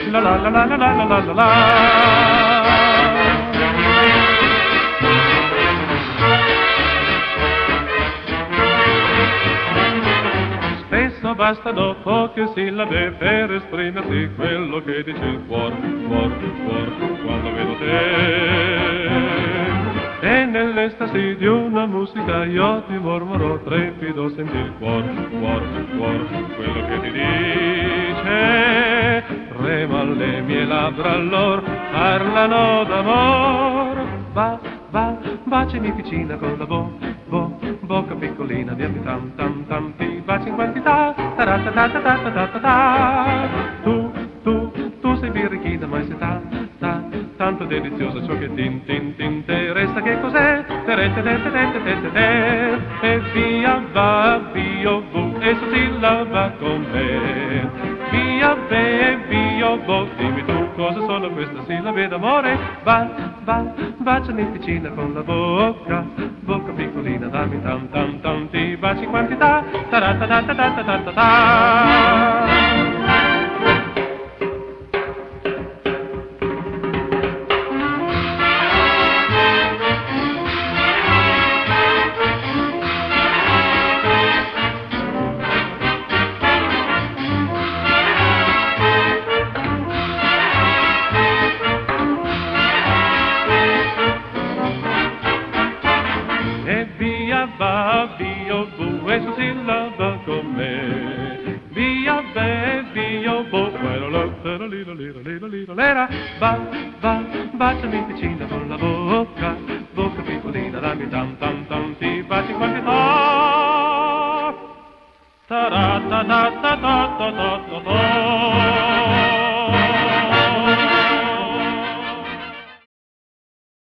la la la la la la la la la. Spesso basta poche sillabe per esprimerti quello che dice il cuor, quando vedo te. E nell'estasi di una musica io ti mormoro, trepido senti il cuor, quello che ti dice. Trema le mie labbra allor, parlano d'amor. Bacimi vicina con la bocca piccolina, dimmi tam tam tam, ti baci in quantità, ta. Tu sei birichina, ma sei tanto deliziosa ciò che tin te resta che cos'è? Te e via va, via vu, e sottilla con me. Via be e via bo, dimmi tu cosa sono queste sillabe d'amore. Baciami vicina con la bocca piccolina, dammi tam tam tam, ti baci in quantità, ta. E via va, via bu, e su sillaba con me. Via be, via bo, lera. Baciami vicina con la bocca piccolina, dammi tam tam tam, ti baci in quantità. Ta ta ta ta ta ta ta ta ta.